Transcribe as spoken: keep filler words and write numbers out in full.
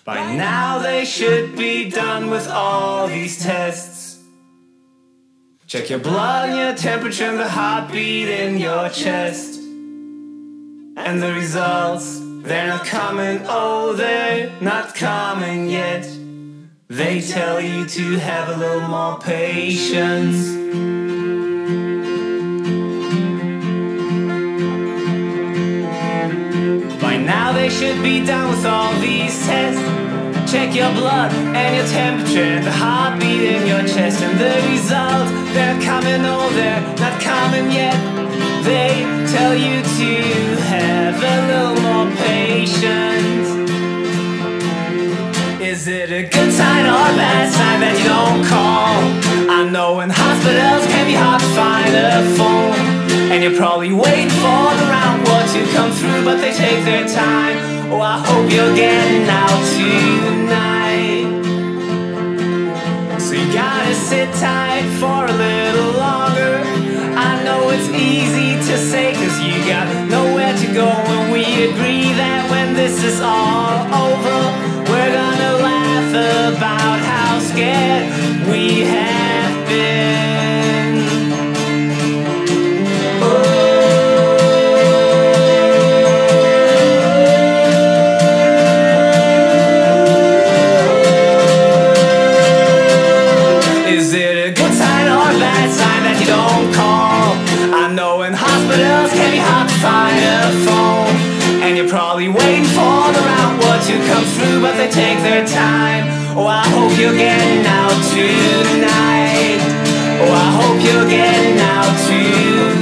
By now they should be done with all these tests. Check your blood and your temperature and the heartbeat in your chest. And the results, they're not coming, oh they're not coming yet. They tell you to have a little more patience. By now they should be done with all these tests. Check your blood and your temperature and the heartbeat in your chest. And the results, they're coming, oh they're not coming yet. They tell you to have a little more patience. Is it a good sign or a bad sign that you don't call? I know in hospitals can be hard to find a phone, and you're probably waiting for the round ward to come through, but they take their time. Oh, I hope you're getting out tonight. So you gotta sit tight for a little longer. I know it's easy to say cause you got nowhere to go, and we agree that when this is all over, we're gonna laugh about how scared we have been. Oh. Is it a good sign or a bad sign that you don't call? I know in hospitals can be hard to find a phone, and you're probably waiting for the round ward to come through, but they take their time. Oh, I hope you're getting out tonight. Oh, I hope you're getting out tonight.